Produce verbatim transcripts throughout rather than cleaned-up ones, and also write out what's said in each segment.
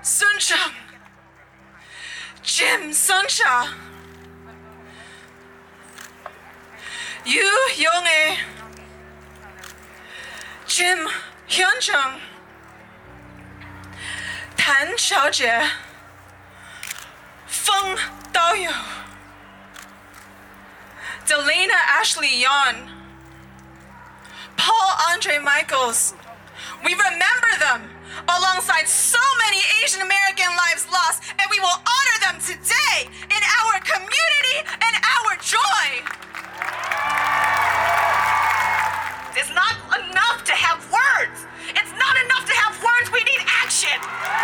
Suncha, Jim Suncha, Yu Yong-e, Jim Hyunjung, Tan Xiaojie, Feng Daoyu, Delana Ashley Yan, Paul Andre Michaels. We remember them alongside so many Asian American lives lost, and we will honor them today in our community and our joy. It's not enough to have words. It's not enough to have words. We need action.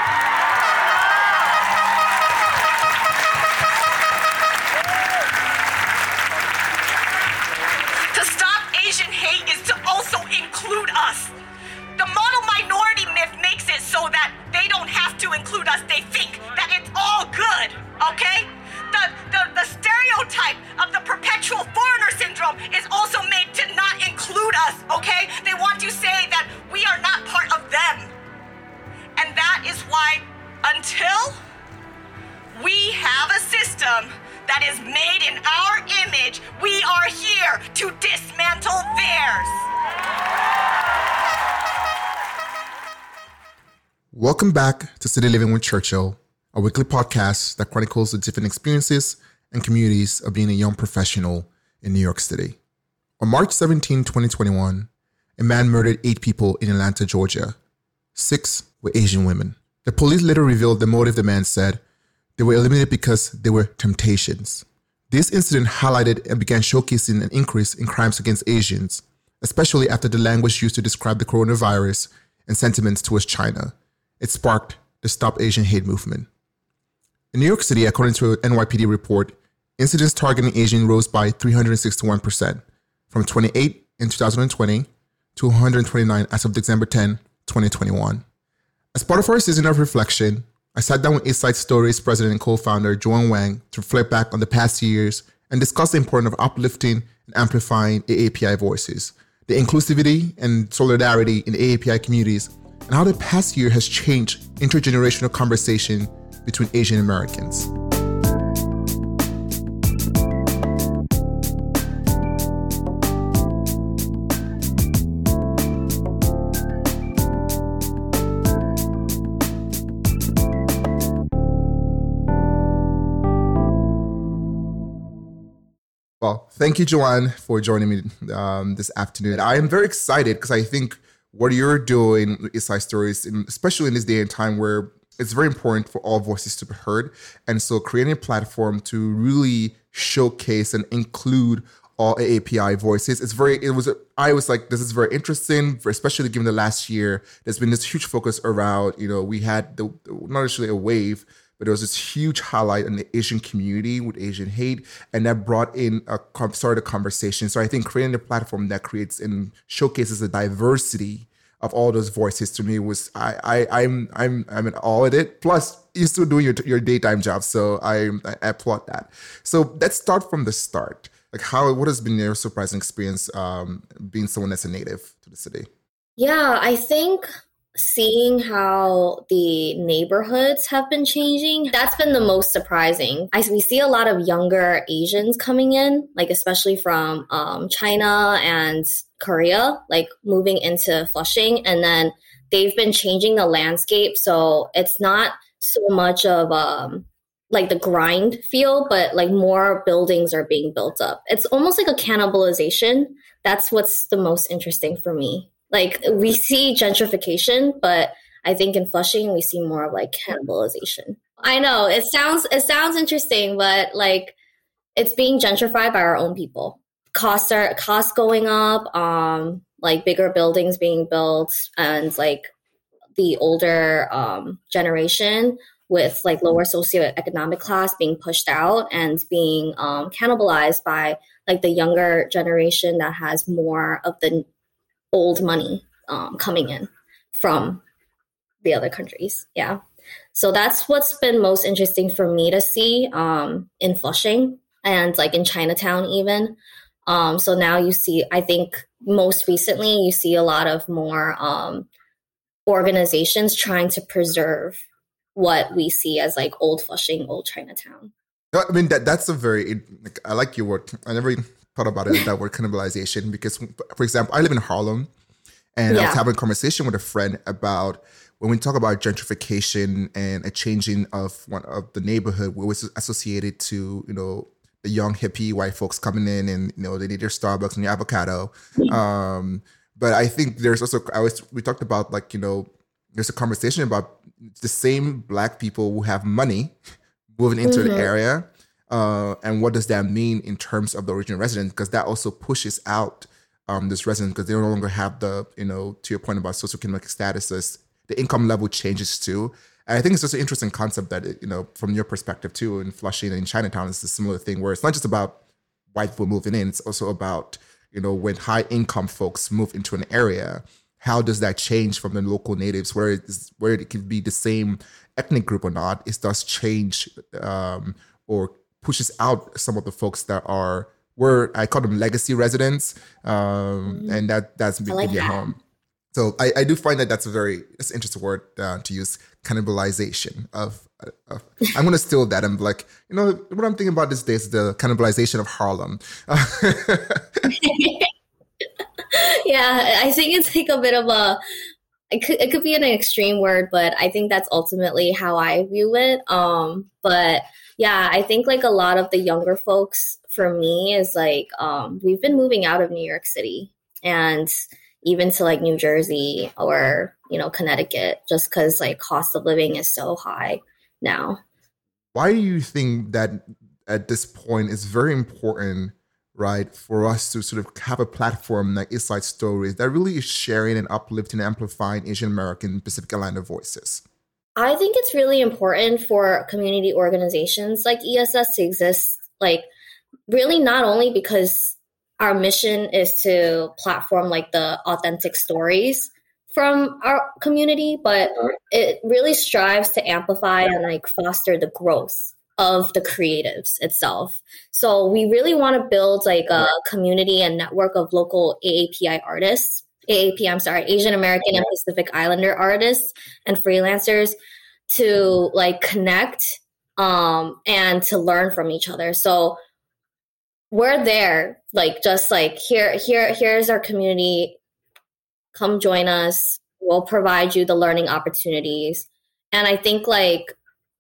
To stop Asian hate is to also include us. The model minority myth makes it so that they don't have to include us. They think that it's all good, okay? The, the, the stereotype of the perpetual foreigner syndrome is also made to not include us, okay? They want to say that we are not part of them. And that is why until we have a system that is made in our image, we are here to dismantle theirs. Welcome back to City Living with Churchill, a weekly podcast that chronicles the different experiences and communities of being a young professional in New York City. On March seventeenth, twenty twenty-one, a man murdered eight people in Atlanta, Georgia. Six were Asian women. The police later revealed the motive the man said they were eliminated because they were temptations. This incident highlighted and began showcasing an increase in crimes against Asians, especially after the language used to describe the coronavirus and sentiments towards China. It sparked the Stop Asian Hate movement. In New York City, according to an N Y P D report, incidents targeting Asian rose by three hundred sixty-one percent, from twenty-eight in two thousand twenty to one hundred twenty-nine as of December tenth, twenty twenty-one. As part of our season of reflection, I sat down with East Side Stories president and co-founder Joanne Wang to reflect back on the past years and discuss the importance of uplifting and amplifying A A P I voices, the inclusivity and solidarity in A A P I communities, and how the past year has changed intergenerational conversation between Asian Americans. Well, thank you, Joanne, for joining me um, this afternoon. I am very excited because I think what you're doing with East Side Stories, especially in this day and time where it's very important for all voices to be heard. And so creating a platform to really showcase and include all A A P I voices, it's very, it was, I was like, this is very interesting, especially given the last year, there's been this huge focus around, you know, we had the, not necessarily a wave, but there was this huge highlight in the Asian community with Asian hate, and that brought in a started a conversation. So I think creating a platform that creates and showcases the diversity of all those voices to me was I I I'm I'm I'm in awe at it. Plus, you're still doing your your daytime job, so I I applaud that. So let's start from the start. Like, how what has been your surprising experience um, being someone that's a native to the city? Yeah, I think seeing how the neighborhoods have been changing, that's been the most surprising. I, we see a lot of younger Asians coming in, like especially from um, China and Korea, like moving into Flushing. And then they've been changing the landscape. So it's not so much of um, like the grind feel, but like more buildings are being built up. It's almost like a cannibalization. That's what's the most interesting for me. Like, we see gentrification, but I think in Flushing, we see more of like cannibalization. I know it sounds, it sounds interesting, but like it's being gentrified by our own people. Costs are costs going up, um, like bigger buildings being built, and like the older um, generation with like lower socioeconomic class being pushed out and being um, cannibalized by like the younger generation that has more of the old money um, coming in from the other countries. Yeah. So that's what's been most interesting for me to see um, in Flushing and like in Chinatown even. Um, so now you see, I think most recently you see a lot of more um, organizations trying to preserve what we see as like old Flushing, old Chinatown. No, I mean, that that's a very, like, I like your word. I never thought about it, that word cannibalization, because, for example, I live in Harlem, and yeah. I was having a conversation with a friend about when we talk about gentrification and a changing of one of the neighborhood, we was associated to, you know, the young hippie white folks coming in and, you know, they need their Starbucks and their avocado. Um, but I think there's also, I was, we talked about, like, you know, there's a conversation about the same Black people who have money moving into mm-hmm. the area. Uh, and what does that mean in terms of the original residents? Because that also pushes out um, this resident, because they no longer have the, you know, to your point about socioeconomic statuses, the income level changes too. And I think it's just an interesting concept that, it, you know, from your perspective too, in Flushing and in Chinatown, it's a similar thing where it's not just about white people moving in, it's also about, you know, when high income folks move into an area, how does that change from the local natives, where it, is, where it could be the same ethnic group or not, it does change um, or pushes out some of the folks that are, were, I call them legacy residents, um, mm-hmm. and that, that's been like in your home. So I, I do find that that's a very, it's an interesting word uh, to use, cannibalization of, of I'm going to steal that. I'm like, you know, what I'm thinking about these days is the cannibalization of Harlem. Yeah, I think it's like a bit of a, it could, it could be an extreme word, but I think that's ultimately how I view it. Um, but yeah, I think like a lot of the younger folks for me is like, um, we've been moving out of New York City and even to like New Jersey or, you know, Connecticut, just because like cost of living is so high now. Why do you think that at this point it's very important, right, for us to sort of have a platform like East Side Stories that really is sharing and uplifting and amplifying Asian American Pacific Islander voices? I think it's really important for community organizations like E S S to exist, like really not only because our mission is to platform like the authentic stories from our community, but it really strives to amplify and like foster the growth of the creatives itself. So we really want to build like a community and network of local A A P I artists, A A P, I'm sorry, Asian American and Pacific Islander artists and freelancers to like connect um, and to learn from each other. So we're there, like just like here, here, here's our community. Come join us. We'll provide you the learning opportunities. And I think like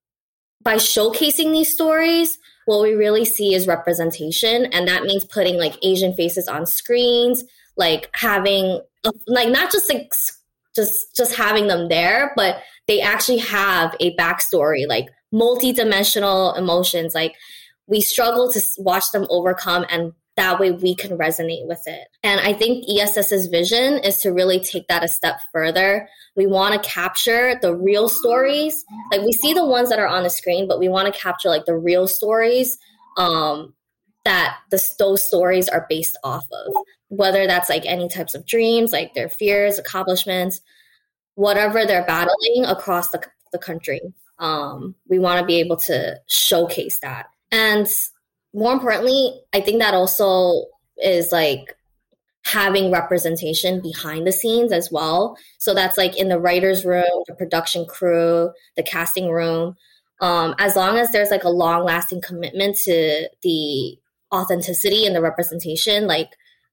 by showcasing these stories, what we really see is representation. And that means putting like Asian faces on screens, like having like not just like just just having them there, but they actually have a backstory, like multi-dimensional emotions. Like we struggle to watch them overcome, and that way we can resonate with it. And I think ESS's vision is to really take that a step further. We want to capture the real stories. Like we see the ones that are on the screen, but we want to capture like the real stories um, that the, those stories are based off of. Whether that's like any types of dreams, like their fears, accomplishments, whatever they're battling across the, the country. Um, we want to be able to showcase that. And more importantly, I think that also is like having representation behind the scenes as well. So that's like in the writer's room, the production crew, the casting room. Um, as long as there's like a long lasting commitment to the authenticity and the representation, like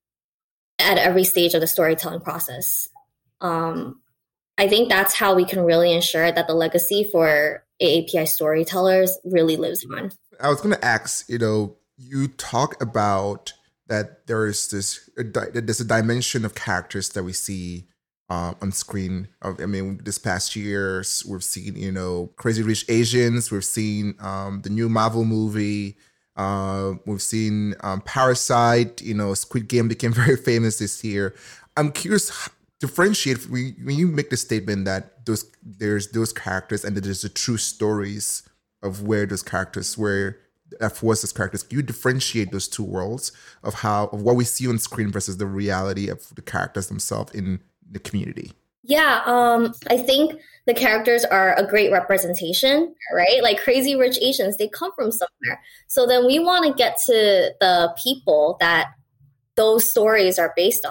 at every stage of the storytelling process. Um, I think that's how we can really ensure that the legacy for A A P I storytellers really lives on. I was going to ask, you know, you talk about that there is this, there's a dimension of characters that we see uh, on screen. I mean, this past year, we've seen, you know, Crazy Rich Asians. We've seen um, the new Marvel movie. Uh, we've seen um, Parasite. You know, Squid Game became very famous this year. I'm curious, differentiate when you make the statement that those there's those characters and that there's the true stories of where those characters, where F was those characters. Can you differentiate those two worlds of how of what we see on screen versus the reality of the characters themselves in the community? Yeah, um, I think the characters are a great representation, right? Like Crazy Rich Asians, they come from somewhere. So then we want to get to the people that those stories are based off of.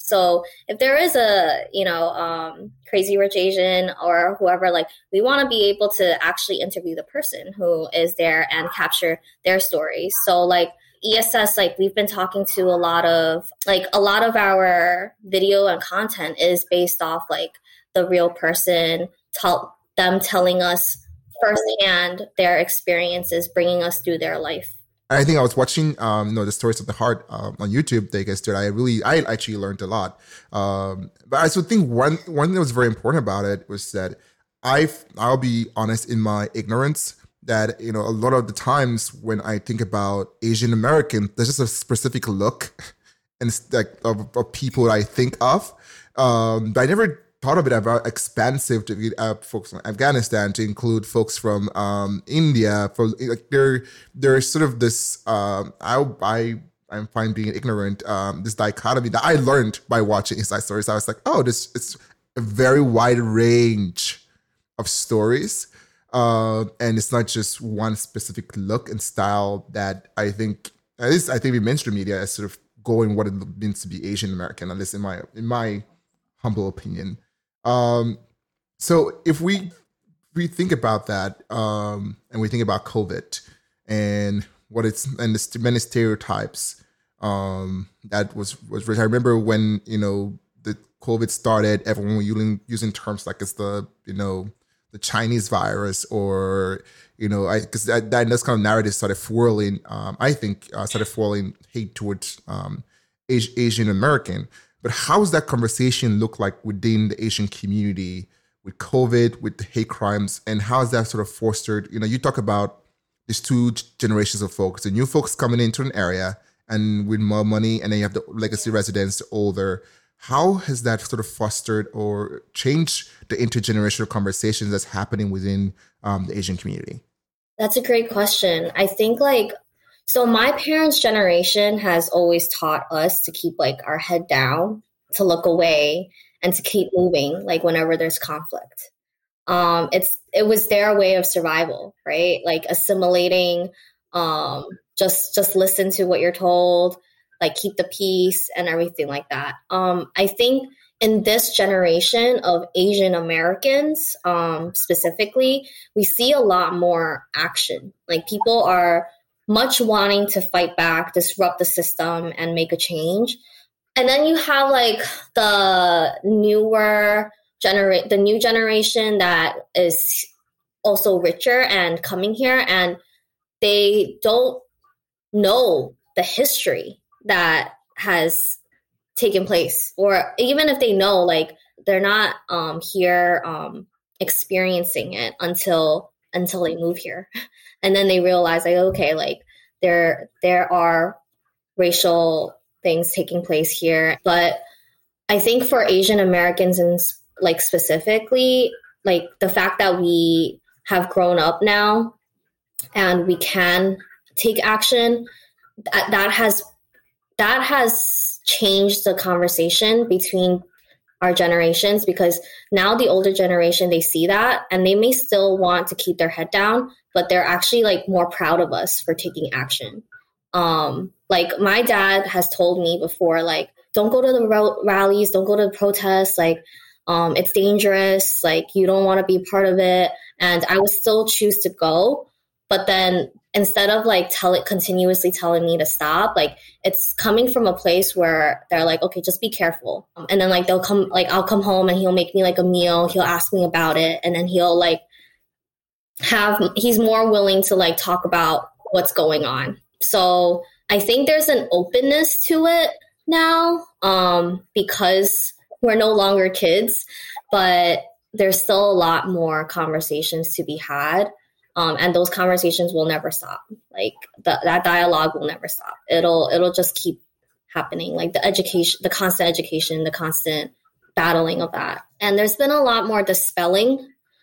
So if there is a, you know, um, Crazy Rich Asian or whoever, like we want to be able to actually interview the person who is there and capture their stories. So like E S S, like we've been talking to a lot of, like a lot of our video and content is based off like the real person, tell them telling us firsthand their experiences, bringing us through their life. I think I was watching, um, you know, the Stories of the Heart um, on YouTube. They guys did. I really, I actually learned a lot. Um, but I also think one one thing that was very important about it was that I, I'll be honest in my ignorance that, you know, a lot of the times when I think about Asian American, there's just a specific look and like of, of people that I think of. Um, but I never thought of it about expansive to uh, folks from Afghanistan, to include folks from um, India. For like there, there's sort of this. Um, I I I'm fine being ignorant. Um, this dichotomy that I learned by watching Inside Stories. I was like, oh, this it's a very wide range of stories, uh, and it's not just one specific look and style that I think. At least I think the mainstream media is sort of going what it means to be Asian American. At least in my in my humble opinion. Um, so if we we think about that, um, and we think about COVID and what it's and the many stereotypes um, that was was. I remember when you know the COVID started, everyone was using using terms like it's the you know the Chinese virus, or you know, I because that, that this kind of narrative started swirling. Um, I think uh, started swirling hate towards um, Asian American. But how does that conversation look like within the Asian community with COVID, with the hate crimes, and how is that sort of fostered? You know, you talk about these two generations of folks, the new folks coming into an area and with more money, and then you have the legacy residents, the older. How has that sort of fostered or changed the intergenerational conversations that's happening within um, the Asian community? That's a great question. I think like, so my parents' generation has always taught us to keep like our head down, to look away, and to keep moving like whenever there's conflict. Um, it's it was their way of survival, right? Like assimilating, um, just just listen to what you're told, like keep the peace and everything like that. Um, I think in this generation of Asian Americans, um, specifically, we see a lot more action. Like people are much wanting to fight back, disrupt the system, and make a change. And then you have like the newer genera- the new generation that is also richer and coming here, and they don't know the history that has taken place. Or even if they know, like they're not um, here um, experiencing it until until they move here. And then they realize like, okay, like there there are racial things taking place here. But I think for Asian Americans and like specifically, like the fact that we have grown up now and we can take action, that, that has that has changed the conversation between our generations, because now the older generation, they see that and they may still want to keep their head down, but they're actually like more proud of us for taking action. Um, like my dad has told me before, like, don't go to the ro- rallies, don't go to the protests, like, um, it's dangerous, like you don't want to be part of it. And I would still choose to go. But then instead of like tell it continuously telling me to stop, like it's coming from a place where they're like, okay, just be careful. Um, and then like they'll come, like I'll come home and he'll make me like a meal. He'll ask me about it. And then he'll like have, he's more willing to like talk about what's going on. So I think there's an openness to it now, um, because we're no longer kids, but there's still a lot more conversations to be had. Um, and those conversations will never stop. Like the, that dialogue will never stop. It'll it'll just keep happening. Like the education, the constant education, the constant battling of that. And there's been a lot more dispelling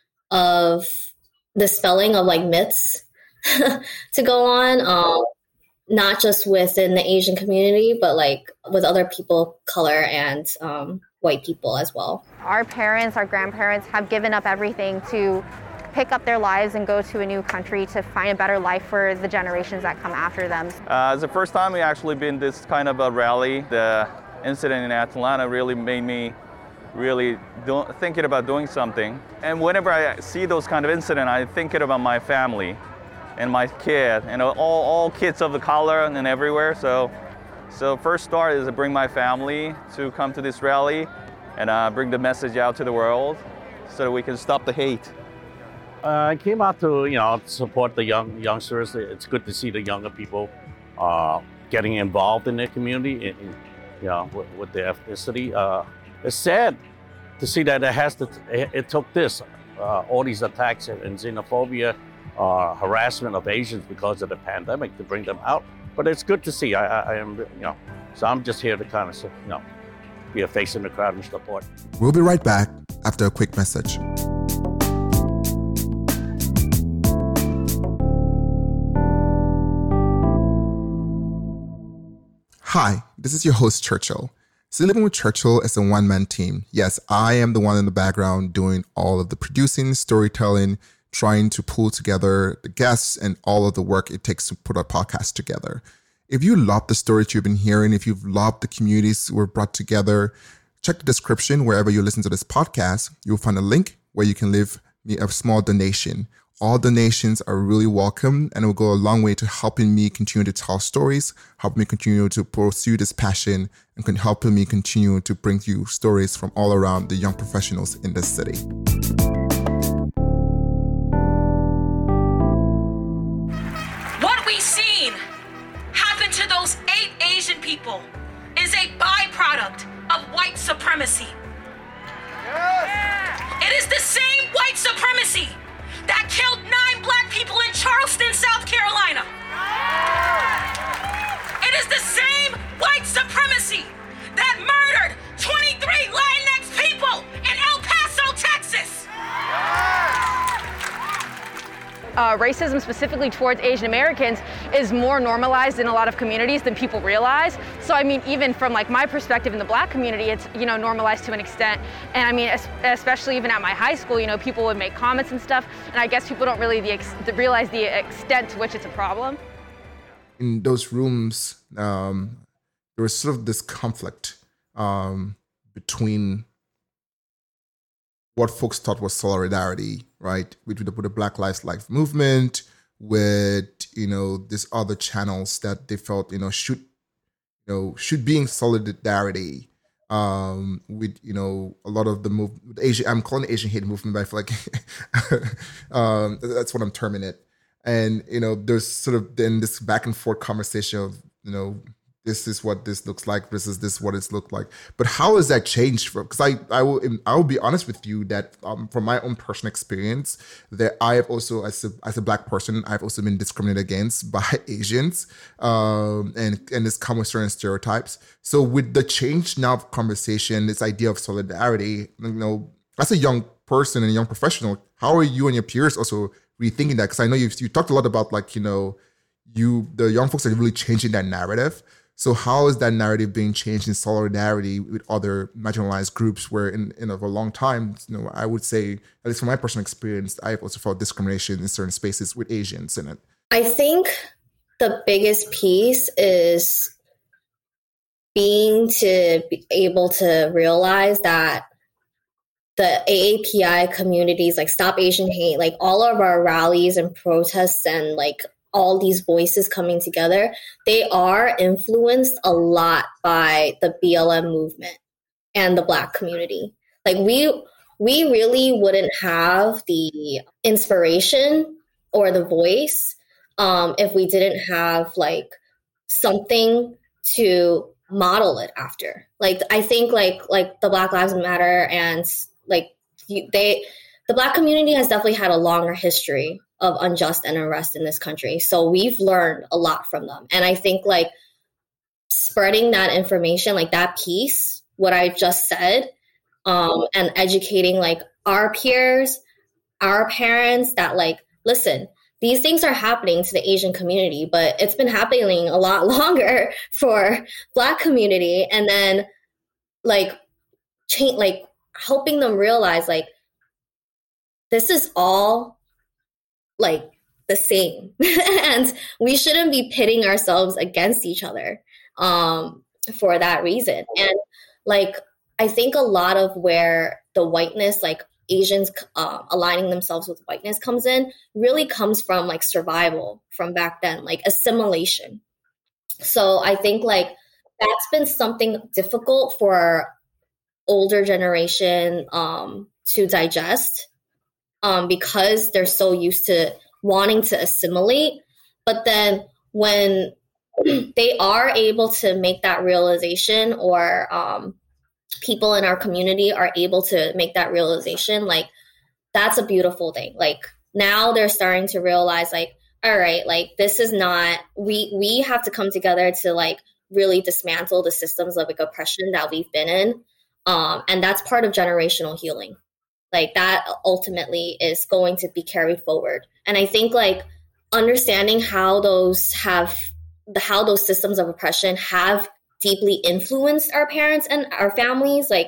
of dispelling of like myths to go on. Um, not just within the Asian community, but like with other people of color and um, white people as well. Our parents, our grandparents have given up everything to pick up their lives and go to a new country to find a better life for the generations that come after them. Uh, it's the first time we actually been this kind of a rally. The incident in Atlanta really made me really do, thinking about doing something. And whenever I see those kind of incidents, I'm thinking about my family and my kid, and all, all kids of the color and everywhere. So, so first start is to bring my family to come to this rally and uh, bring the message out to the world so that we can stop the hate. Uh, I came out to, you know, support the young youngsters. It's good to see the younger people uh, getting involved in their community, in, in, you know, with, with their ethnicity. Uh, it's sad to see that it has to. It, it took this, uh, all these attacks and, and xenophobia, uh, harassment of Asians because of the pandemic to bring them out. But it's good to see. I, I, I am, you know, so I'm just here to kind of, you know, be a face in the crowd and support. We'll be right back after a quick message. Hi, this is your host, Churchill. City Living with Churchill is a one-man team. Yes, I am the one in the background doing all of the producing, storytelling, trying to pull together the guests and all of the work it takes to put a podcast together. If you love the stories you've been hearing, if you've loved the communities we're brought together, check the description wherever you listen to this podcast. You'll find a link where you can leave me a small donation. All donations are really welcome and it will go a long way to helping me continue to tell stories, help me continue to pursue this passion, and can helping me continue to bring you stories from all around the young professionals in this city. What we've seen happen to those eight Asian people is a byproduct of white supremacy. Yes. It is the same white supremacy that killed nine black people in Charleston, South Carolina. It is the same white supremacy that murdered twenty-three Latinx people in El Paso, Texas. Uh, racism specifically towards Asian Americans is more normalized in a lot of communities than people realize. So I mean, even from like my perspective in the black community, it's, you know, normalized to an extent. And I mean, especially even at my high school, you know, people would make comments and stuff. And I guess people don't really the ex- realize the extent to which it's a problem. In those rooms, um, there was sort of this conflict um, between what folks thought was solidarity, right, with the, with the Black Lives Matter movement, with, you know, these other channels that they felt, you know, should, you know, should be in solidarity um, with, you know, a lot of the move, Asian, I'm calling it Asian hate movement, but I feel like um, that's what I'm terming it. And, you know, there's sort of then this back and forth conversation of, you know, this is what this looks like versus this what it's looked like. But how has that changed? Because I, I will I will be honest with you that um, from my own personal experience, that I have also, as a, as a Black person, I've also been discriminated against by Asians, um, and, and this comes with certain stereotypes. So with the change now of conversation, this idea of solidarity, you know, as a young person and a young professional, how are you and your peers also rethinking that? Because I know you've you talked a lot about, like, you know, you the young folks are really changing that narrative. So how is that narrative being changed in solidarity with other marginalized groups where in, in a long time, you know, I would say, at least from my personal experience, I've also felt discrimination in certain spaces with Asians in it? I think the biggest piece is being to be able to realize that the A A P I communities, like Stop Asian Hate, like all of our rallies and protests and like all these voices coming together, they are influenced a lot by the B L M movement and the Black community. Like we, we really wouldn't have the inspiration or the voice um, if we didn't have like something to model it after. Like I think like like the Black Lives Matter and like you, they, the Black community has definitely had a longer history of unjust and unrest in this country. So we've learned a lot from them. And I think like spreading that information, like that piece, what I just said, um, and educating like our peers, our parents that like, listen, these things are happening to the Asian community, but it's been happening a lot longer for Black community. And then like, change, like helping them realize like, this is all like the same and we shouldn't be pitting ourselves against each other um, for that reason. And like, I think a lot of where the whiteness, like Asians uh, aligning themselves with whiteness comes in, really comes from like survival from back then, like assimilation. So I think like that's been something difficult for older generation um, to digest um, because they're so used to wanting to assimilate. But then when they are able to make that realization, or um, people in our community are able to make that realization, like that's a beautiful thing. Like now they're starting to realize like, all right, like this is not, we, we have to come together to like really dismantle the systems of like oppression that we've been in. Um, and that's part of generational healing. Like that ultimately is going to be carried forward. And I think like understanding how those have the, how those systems of oppression have deeply influenced our parents and our families, like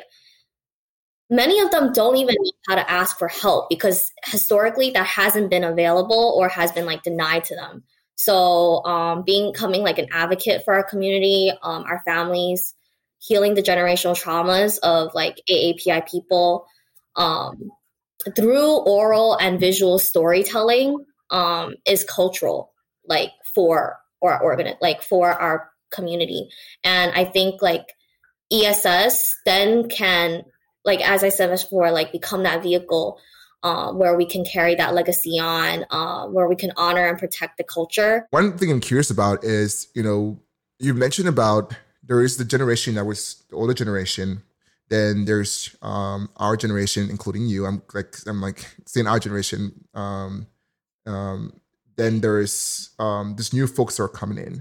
many of them don't even know how to ask for help because historically that hasn't been available or has been like denied to them. So um, being becoming like an advocate for our community, um, our families, healing the generational traumas of like A A P I people um, through oral and visual storytelling um, is cultural, like for or organ like for our community. And I think like E S S then can, like as I said before, like become that vehicle um, where we can carry that legacy on, uh, where we can honor and protect the culture. One thing I'm curious about is, you know, you mentioned about there is the generation that was the older generation. Then there's um, our generation, including you. I'm like I'm like saying our generation. Um, um, then there's um, this new folks that are coming in.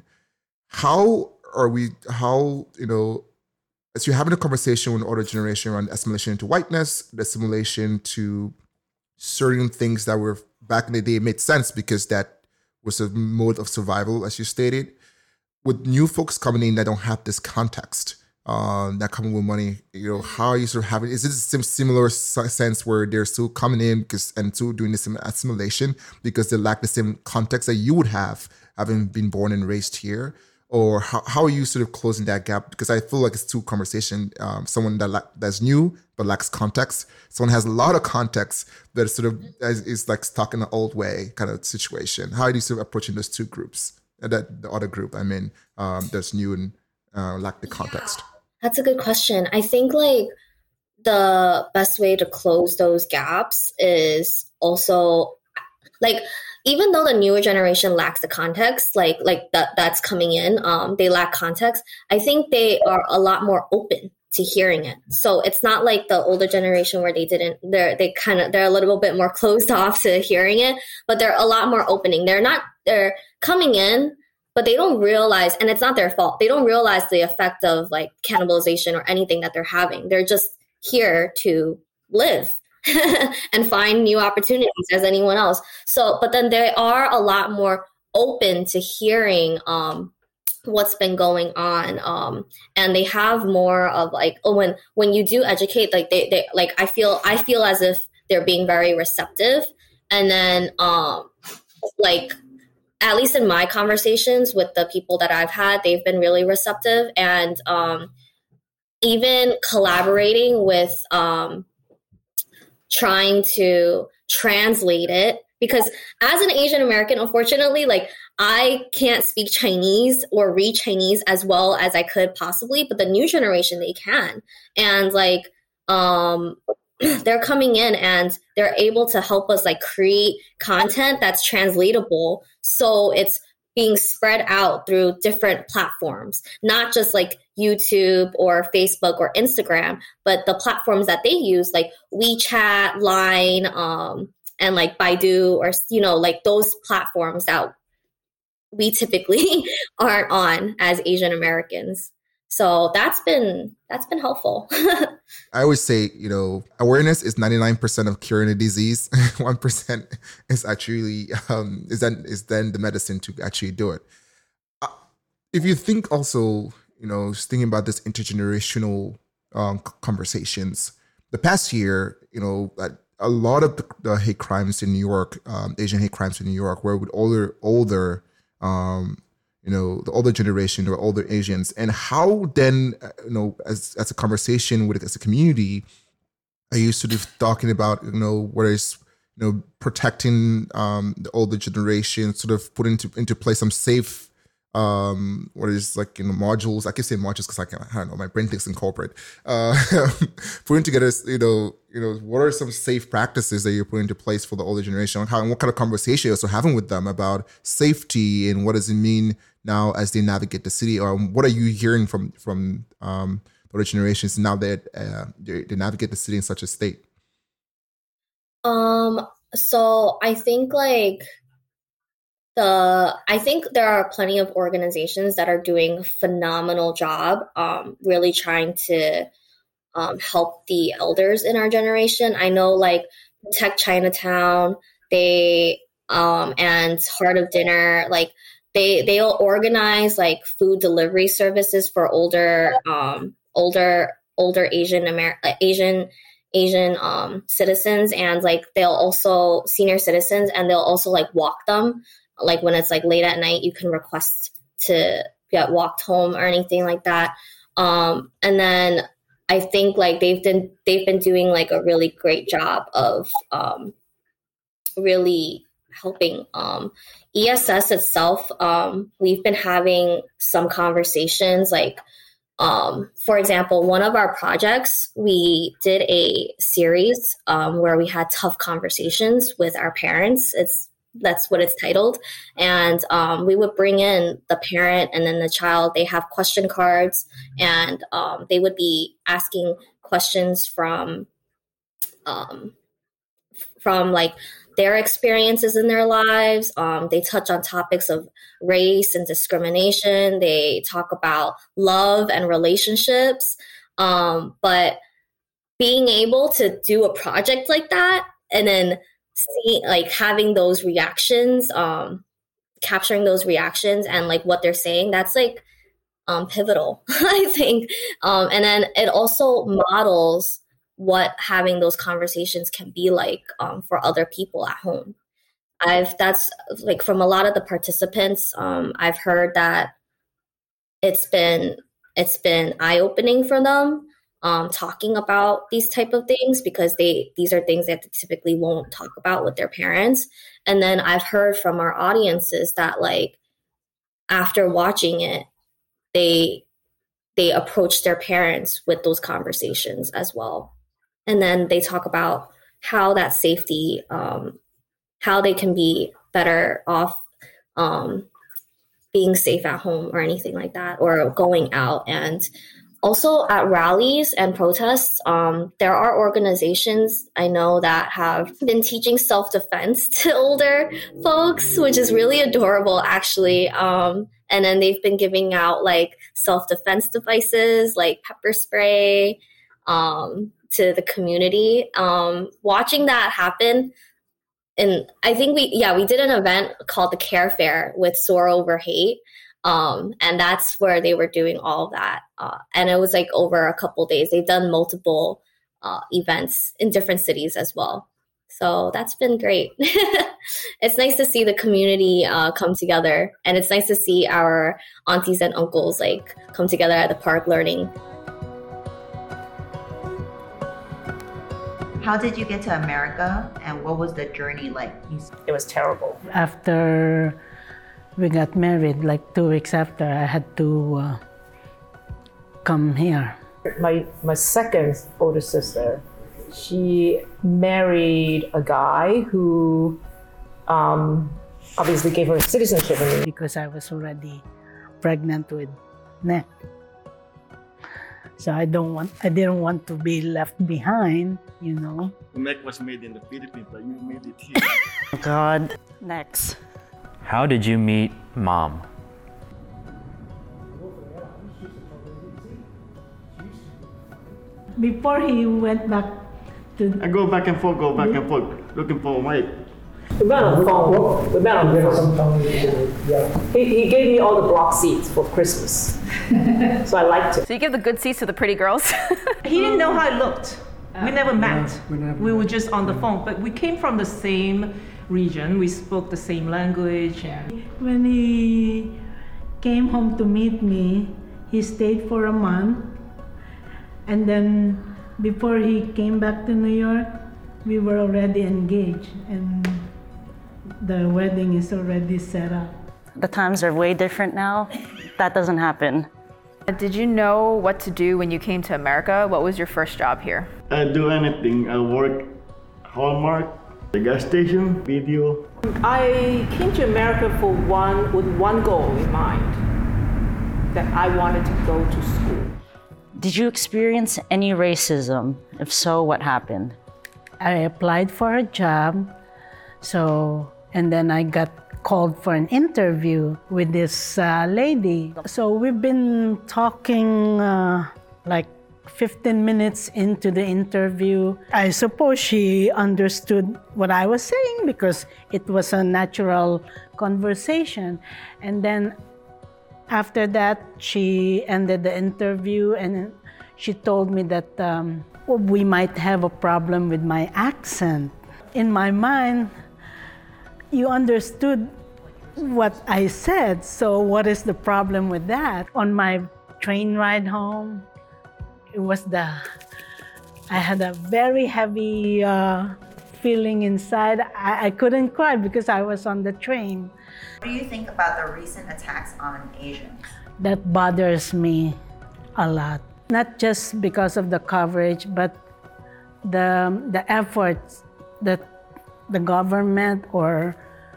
How are we? How you know? As you're having a conversation with the older generation around assimilation into whiteness, the assimilation to certain things that were back in the day made sense because that was a mode of survival, as you stated. With new folks coming in that don't have this context, um, that coming with money, you know, how are you sort of having, is it a similar sense where they're still coming in because and still doing this assimilation because they lack the same context that you would have having been born and raised here? Or how, how are you sort of closing that gap? Because I feel like it's two conversation. Um, someone that la- that's new but lacks context. Someone has a lot of context that sort of is, is like stuck in the old way kind of situation. How are you sort of approaching those two groups? Uh, that the other group, I mean, um, that's new and uh, lack the context. Yeah, that's a good question. I think like the best way to close those gaps is also like, even though the newer generation lacks the context, like like that that's coming in, um, they lack context. I think they are a lot more open to hearing it. So it's not like the older generation where they didn't. They're they kind of they're a little bit more closed off to hearing it, but they're a lot more opening. They're not. They're coming in, but they don't realize, and it's not their fault. They don't realize the effect of like cannibalization or anything that they're having. They're just here to live and find new opportunities as anyone else. So, but then they are a lot more open to hearing um, what's been going on. Um, and they have more of like, oh, when, when you do educate, like they, they, like, I feel, I feel as if they're being very receptive. And then um, like, at least in my conversations with the people that I've had, they've been really receptive and um, even collaborating with, um, trying to translate it, because as an Asian American, unfortunately, like I can't speak Chinese or read Chinese as well as I could possibly, but the new generation, they can. And like, um, they're coming in and they're able to help us like create content that's translatable. So it's being spread out through different platforms, not just like YouTube or Facebook or Instagram, but the platforms that they use like WeChat, Line, um, and like Baidu, or, you know, like those platforms that we typically aren't on as Asian Americans. So that's been, that's been helpful. I always say, you know, awareness is ninety-nine percent of curing a disease. one percent is actually, um, is then, is then the medicine to actually do it. Uh, if you think also, you know, just thinking about this intergenerational um, conversations, the past year, you know, a lot of the, the hate crimes in New York, um, Asian hate crimes in New York, were with older, older, um, you know, the older generation or older Asians, and how then, you know, as as a conversation with as a community, are you sort of talking about, you know, whether it's, you know, protecting um, the older generation, sort of putting into into place some safe, um, what is like, you know, modules. I can say modules because I can, I don't know, my brain thinks in corporate. Uh, putting together, you know, you know, what are some safe practices that you're putting into place for the older generation, and how, and what kind of conversation you're also having with them about safety, and what does it mean now as they navigate the city, or what are you hearing from from um, the older generations now that uh, they, they navigate the city in such a state? Um. So I think like. The I think there are plenty of organizations that are doing a phenomenal job, um, really trying to um, help the elders in our generation. I know like Protect Chinatown, they um, and Heart of Dinner, like they they'll organize like food delivery services for older um, older older Asian Amer- Asian Asian um, citizens, and like they'll also senior citizens, and they'll also like walk them. Like when it's like late at night, you can request to get walked home or anything like that. Um, and then I think like they've been they've been doing like a really great job of um, really helping. Um, E S S itself, um, we've been having some conversations. Like um, for example, one of our projects, we did a series um, where we had tough conversations with our parents. It's That's what it's titled. And um, we would bring in the parent and then the child. They have question cards, and um, they would be asking questions from um, from like their experiences in their lives. Um, they touch on topics of race and discrimination. They talk about love and relationships. Um, but being able to do a project like that and then see like having those reactions, um, capturing those reactions and like what they're saying, that's like um, pivotal, I think. Um, and then it also models what having those conversations can be like um, for other people at home. I've that's like from a lot of the participants, um, I've heard that it's been it's been eye-opening for them. Um, talking about these type of things, because they these are things that they typically won't talk about with their parents. And then I've heard from our audiences that like after watching it, they they approach their parents with those conversations as well. And then they talk about how that safety, um, how they can be better off um, being safe at home or anything like that, or going out. And also at rallies and protests, um, there are organizations I know that have been teaching self-defense to older folks, which is really adorable, actually. Um, and then they've been giving out like self-defense devices like pepper spray um, to the community. Um, watching that happen, and I think we, yeah, we did an event called the Care Fair with Soar Over Hate. Um, and that's where they were doing all of that. Uh, and it was like over a couple of days. They've done multiple uh, events in different cities as well. So that's been great. It's nice to see the community uh, come together. And it's nice to see our aunties and uncles like come together at the park learning. How did you get to America, and what was the journey like? It was terrible. After we got married, like two weeks after, I had to uh, come here. My my second older sister, she married a guy who um, obviously gave her citizenship. Because I was already pregnant with Nick. So I don't want, I didn't want to be left behind, you know. Nick was made in the Philippines, but you made it here. God, next. How did you meet Mom? Before he went back to... I go back and forth, go back and forth, looking for Mike. We met on the phone. We met on the phone. He, he gave me all the block seats for Christmas. So I liked it. So you give the good seats to the pretty girls? He didn't know how it looked. We never met. We, never we were just on the phone, but we came from the same region. We spoke the same language. And when he came home to meet me. He stayed for a month. And then before he came back to New York, we were already engaged and the wedding is already set up. The times are way different now. That doesn't happen. Did you know what to do when you came to America? What was your first job here? I do anything. I work Hallmark, the gas station, video. I came to America for one with one goal in mind, that I wanted to go to school. Did you experience any racism? If so, what happened? I applied for a job, so and then I got called for an interview with this uh, lady. So we've been talking uh, like fifteen minutes into the interview. I suppose she understood what I was saying because it was a natural conversation. And then after that, she ended the interview and she told me that um, we might have a problem with my accent. In my mind, you understood what I said, so what is the problem with that? On my train ride home, it was the, I had a very heavy uh, feeling inside. I, I couldn't cry because I was on the train. What do you think about the recent attacks on Asians? That bothers me a lot. Not just because of the coverage, but the, the efforts that the government or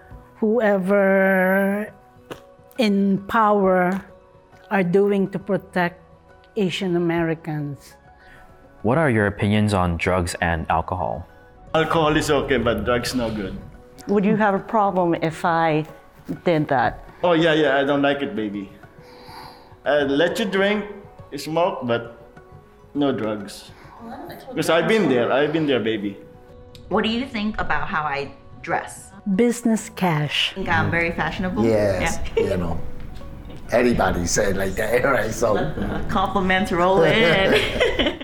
whoever in power are doing to protect Asian Americans. What are your opinions on drugs and alcohol? Alcohol is okay, but drugs no good. Would you have a problem if I did that? Oh yeah, yeah, I don't like it, baby. I let you drink, smoke, but no drugs. Because I've been there, I've been there, baby. What do you think about how I dress? Business cash. I think I'm very fashionable. Yes, Yeah. you know. Everybody said like that, right? So compliments roll in.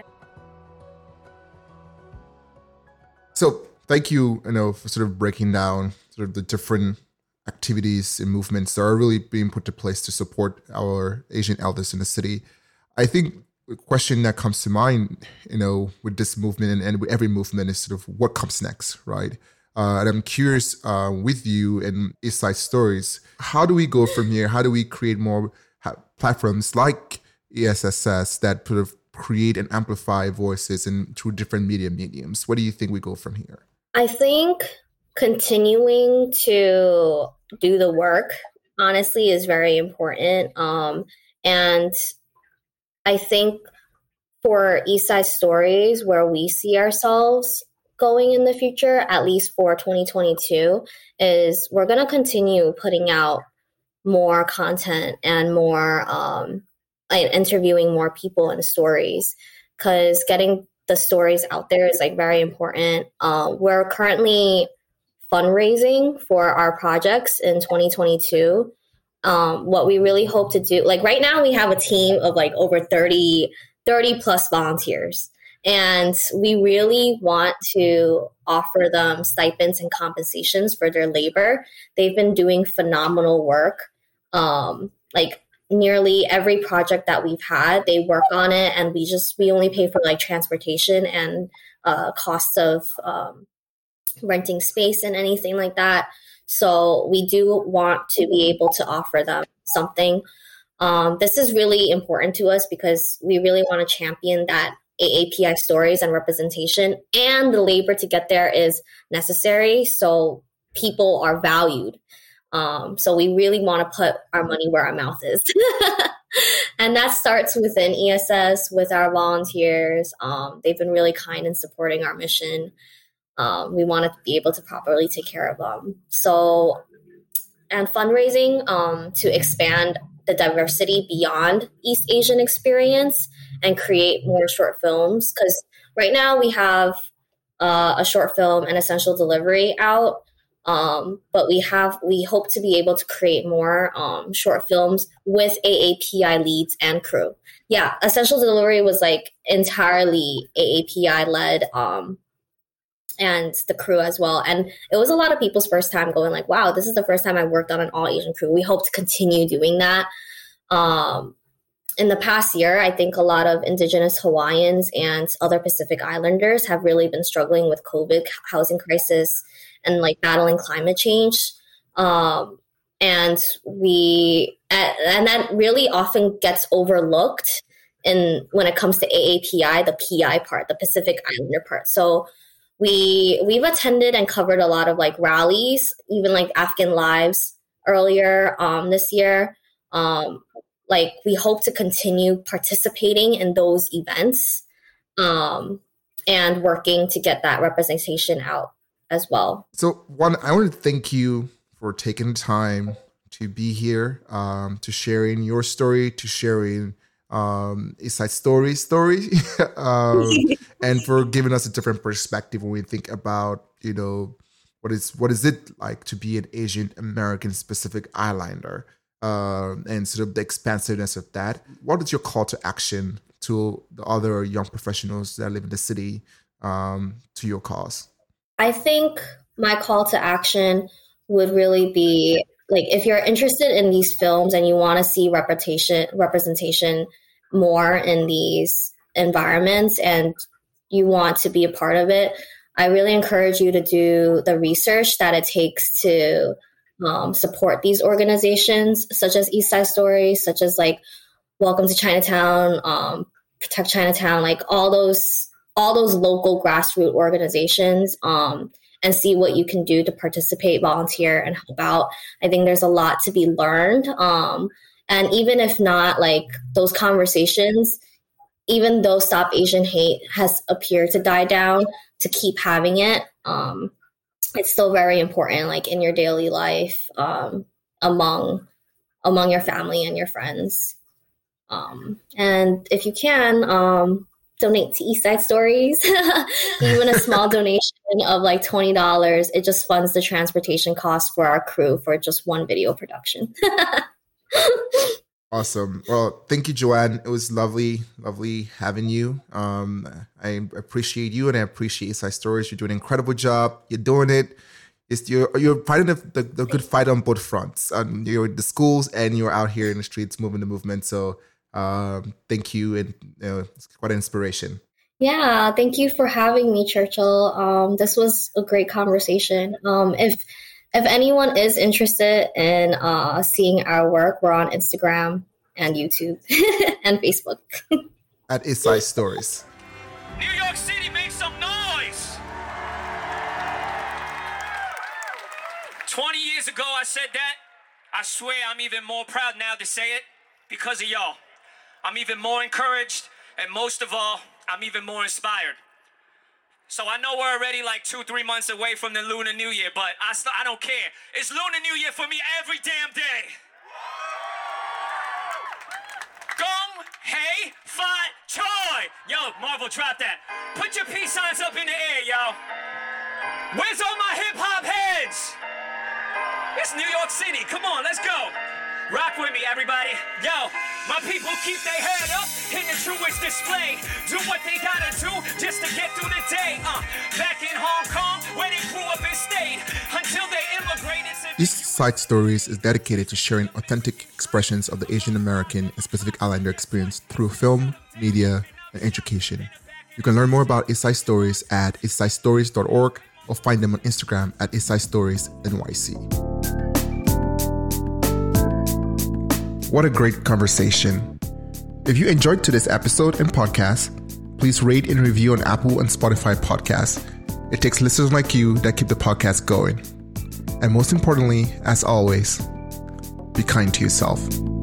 So thank you, you know, for sort of breaking down sort of the different activities and movements that are really being put to place to support our Asian elders in the city. I think the question that comes to mind, you know, with this movement and, and with every movement is sort of what comes next, right? Uh, and I'm curious uh, with you and East Side Stories, how do we go from here? How do we create more ha- platforms like E S S S that sort of create and amplify voices in through different media mediums? What do you think we go from here? I think continuing to do the work, honestly, is very important. Um, and I think for East Side Stories, where we see ourselves going in the future, at least for twenty twenty-two, is we're going to continue putting out more content and more um, and interviewing more people and stories, because getting the stories out there is like very important. Uh, we're currently fundraising for our projects in twenty twenty-two. Um, what we really hope to do, like right now we have a team of like over thirty, thirty plus volunteers. And we really want to offer them stipends and compensations for their labor. They've been doing phenomenal work. Um, like nearly every project that we've had, they work on it, and we just we only pay for like transportation and uh, costs of um, renting space and anything like that. So we do want to be able to offer them something. Um, this is really important to us because we really want to champion that A A P I stories and representation, and the labor to get there is necessary. So people are valued. Um, so we really want to put our money where our mouth is. And that starts within E S S with our volunteers. Um, they've been really kind in supporting our mission. Um, we want to be able to properly take care of them. So, and fundraising um, to expand the diversity beyond East Asian experience and create more short films. Because right now we have uh, a short film and Essential Delivery out, um, but we have we hope to be able to create more um, short films with A A P I leads and crew. Yeah, Essential Delivery was like entirely A A P I led um, and the crew as well. And it was a lot of people's first time going like, wow, this is the first time I worked on an all Asian crew. We hope to continue doing that. Um, in the past year, I think a lot of Indigenous Hawaiians and other Pacific Islanders have really been struggling with COVID housing crisis and like battling climate change. Um, and we, and that really often gets overlooked in when it comes to A A P I, the P I part, the Pacific Islander part. So we, we've attended and covered a lot of like rallies, even like Afghan Lives earlier um, this year. Um, like we hope to continue participating in those events um, and working to get that representation out as well. So one, I want to thank you for taking the time to be here, um, to sharing your story, to sharing um, East Side Story story, um, and for giving us a different perspective when we think about, you know, what is what is it like to be an Asian American Pacific Islander, uh, and sort of the expansiveness of that. What is your call to action to the other young professionals that live in the city, um, to your cause? I think my call to action would really be like, if you're interested in these films and you want to see representation, representation more in these environments and you want to be a part of it, I really encourage you to do the research that it takes to um, support these organizations, such as East Side Stories, such as like Welcome to Chinatown, um, Protect Chinatown, like all those all those local grassroots organizations, um, and see what you can do to participate, volunteer, and help out. I think there's a lot to be learned. Um, and even if not, like those conversations, even though Stop Asian Hate has appeared to die down, to keep having it, um, it's still very important, like in your daily life, um, among among your family and your friends. Um, and if you can, um, donate to East Side Stories. Even a small donation of like twenty dollars, it just funds the transportation costs for our crew for just one video production. Awesome. Well, thank you, Joanne. It was lovely, lovely having you. Um, I appreciate you and I appreciate East Side Stories. You're doing an incredible job. You're doing it. It's, you're, you're fighting the, the, the good fight on both fronts. Um, you're in the schools and you're out here in the streets moving the movement. So Um, thank you, and you know, it's quite an inspiration. Yeah, thank you for having me, Churchill. Um, this was a great conversation. Um, if if anyone is interested in uh, seeing our work, we're on Instagram and YouTube and Facebook. At East Side Stories. New York City, make some noise! twenty years ago I said that. I swear I'm even more proud now to say it because of y'all. I'm even more encouraged, and most of all, I'm even more inspired. So I know we're already like two, three months away from the Lunar New Year, but I, st- I don't care. It's Lunar New Year for me every damn day. Gong Hei Fat Choi! Yo, Marvel, drop that. Put your peace signs up in the air, yo. Where's all my hip-hop heads? It's New York City. Come on, let's go. Rock with me, everybody. Yo, my people keep their head up in the truest display. Do what they gotta do just to get through the day. Uh, back in Hong Kong, where they grew up and stayed until they immigrated. To- East Side Stories is dedicated to sharing authentic expressions of the Asian American and Pacific Islander experience through film, media, and education. You can learn more about East Side Stories at east side stories dot org or find them on Instagram at East Side Stories N Y C. What a great conversation. If you enjoyed today's episode and podcast, please rate and review on Apple and Spotify podcasts. It takes listeners like you that keep the podcast going. And most importantly, as always, be kind to yourself.